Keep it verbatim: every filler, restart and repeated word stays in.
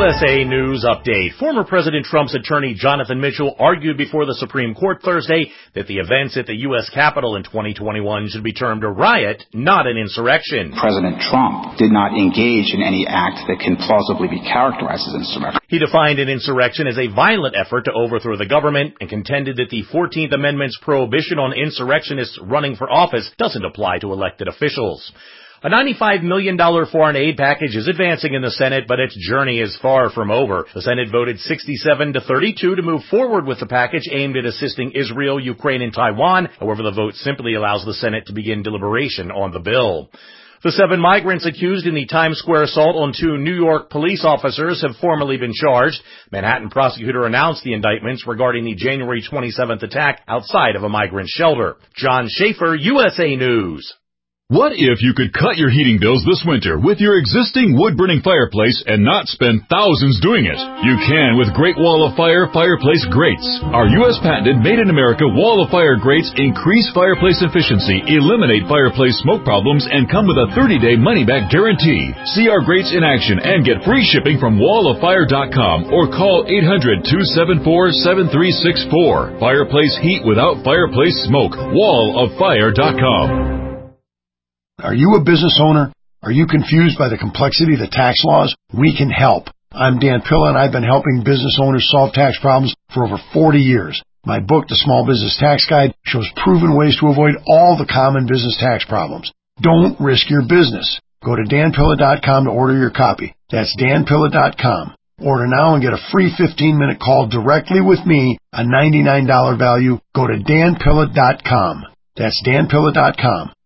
S A News Update. Former President Trump's attorney Jonathan Mitchell argued before the Supreme Court Thursday that the events at the U S Capitol in twenty twenty-one should be termed a riot, not an insurrection. President Trump did not engage in any act that can plausibly be characterized as insurrection. He defined an insurrection as a violent effort to overthrow the government and contended that the fourteenth Amendment's prohibition on insurrectionists running for office doesn't apply to elected officials. A ninety-five million dollars foreign aid package is advancing in the Senate, but its journey is far from over. The Senate voted sixty-seven to thirty-two to move forward with the package aimed at assisting Israel, Ukraine, and Taiwan. However, the vote simply allows the Senate to begin deliberation on the bill. The seven migrants accused in the Times Square assault on two New York police officers have formally been charged. Manhattan prosecutor announced the indictments regarding the January twenty-seventh attack outside of a migrant shelter. John Schaefer, U S A News. What if you could cut your heating bills this winter with your existing wood-burning fireplace and not spend thousands doing it? You can with Great Wall of Fire fireplace grates. Our U S patented made-in-America Wall of Fire grates increase fireplace efficiency, eliminate fireplace smoke problems, and come with a thirty-day money-back guarantee. See our grates in action and get free shipping from wall of fire dot com or call eight hundred, two seven four, seven three six four. Fireplace heat without fireplace smoke. wall of fire dot com. Are you a business owner? Are you confused by the complexity of the tax laws? We can help. I'm Dan Pilla, and I've been helping business owners solve tax problems for over forty years. My book, The Small Business Tax Guide, shows proven ways to avoid all the common business tax problems. Don't risk your business. Go to dan pilla dot com to order your copy. That's dan pilla dot com. Order now and get a free fifteen minute call directly with me, a ninety-nine dollars value. Go to dan pilla dot com. That's dan pilla dot com.